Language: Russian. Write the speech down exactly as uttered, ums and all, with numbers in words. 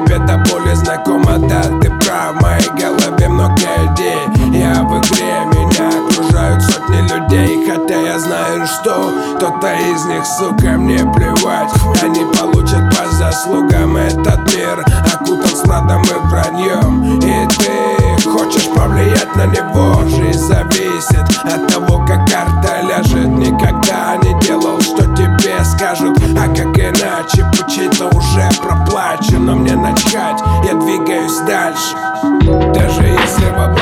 Тебе до боли знакомо, да, ты прав. В моей голове много идей, я в игре, меня окружают сотни людей. Хотя я знаю, что кто-то из них, сука, мне плевать. Они получат по заслугам этот мир, окутан смрадом и враньем. И ты хочешь повлиять на него, жизнь зависит от того, как карта ляжет. Никогда не делал, что тебе скажут, а как иначе, пучи-то уже проплачено. Мне начать, я двигаюсь дальше, даже если вопрос